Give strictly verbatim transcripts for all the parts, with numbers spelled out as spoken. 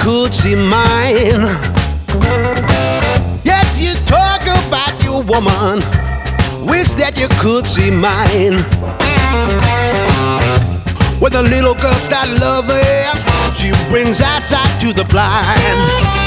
could see mine. Yes, you talk about your woman. Wish that you could see mine. When the little girl starts loving, she brings eyesight to the blind.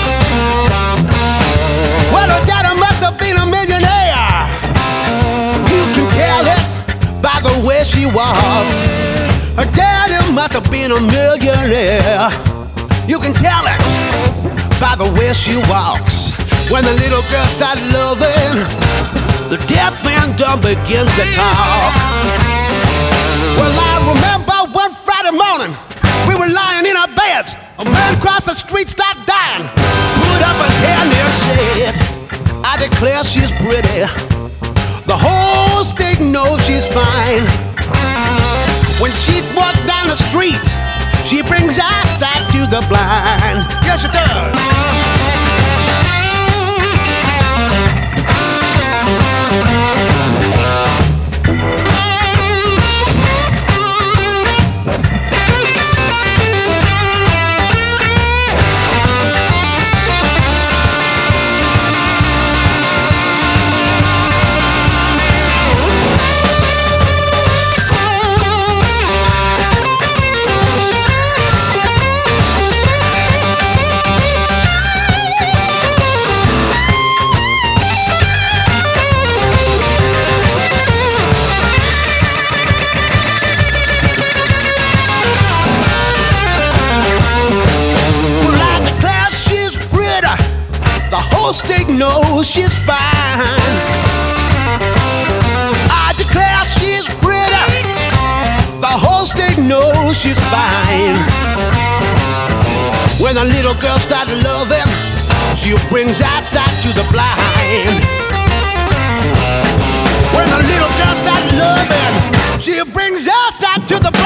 Well, her daddy must have been a millionaire. You can tell it by the way she walks. Her daddy must have been a millionaire. You can tell it by the way she walks. When the little girl starts loving, the deaf and dumb begins to talk. Well, I remember one Friday morning, we were lying in our beds. A man across the street stopped dying, put up his hand and said, I declare she's pretty. The whole state knows she's fine. When she's walked down the street, she brings eyesight to the blind. Yes, she does. The whole state knows she's fine. I declare she's pretty. The whole state knows she's fine. When a little girl starts loving, she brings eyesight to the blind. When a little girl starts loving, she brings eyesight to the blind.